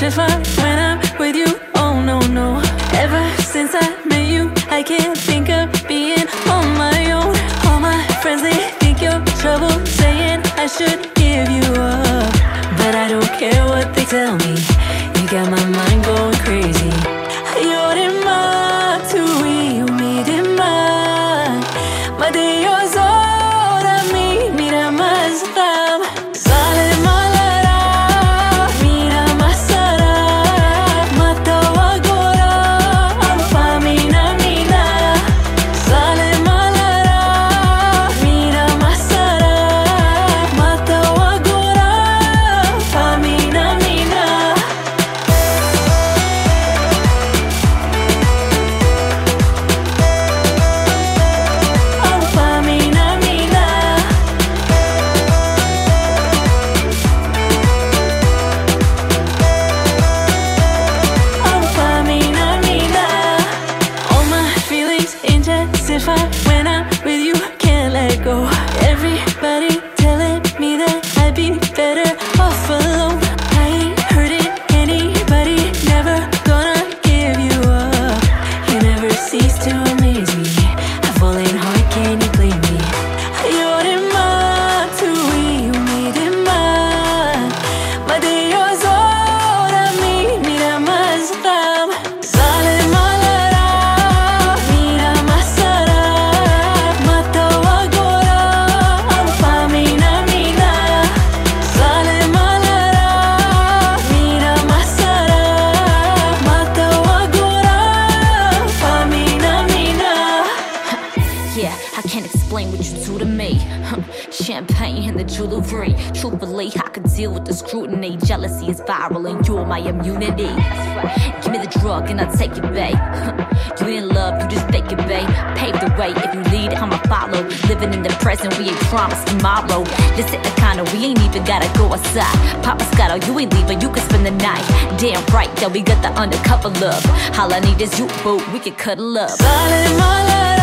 intensify when I'm with you. Oh no, no. Ever since I met you, I can't think of being on my own. All my friends, they think you're trouble, saying I should give you up. But I don't care what they tell me. You got my mind going crazy. You're in my two, me in my. Ma de yo zora mi, mira más ram. Sale malara, mira más sara. Mata agora, alfa mina mina. Sale malara, mira más sara. Mata agora, alfa mina mina. Alfa mina mina. Alfa mina mina. All my feelings intensify when I'm with you, can't let go. Everybody telling me that I'd be better off alone. I ain't hurting anybody, never gonna give you up. You never cease to amaze me. I'm falling hard, can you blame me? You're in my two, me in my. Ma de yo zora mi, mira más ram. Sale malara, mira más sara. Mata agora, alfa mina mina. Sale malara, mira más sara. Mata agora, alfa mina mina. Yeah, I can't explain what you do to me. Champagne and the jewelry. Truthfully, I could deal with the scrutiny. Jealousy is viral and you're my immunity. Give me the drug and I'll take it, babe. You ain't in love, you just fake it, babe. Pave the way, if you lead, I'ma follow. Living in the present, we ain't promised tomorrow. This ain't the kind of, we ain't even gotta go outside. Papa Scotto, you ain't leaving, you can spend the night. Damn right that we got the undercover love. All I need is you, boo, we can cuddle up. Sale malara.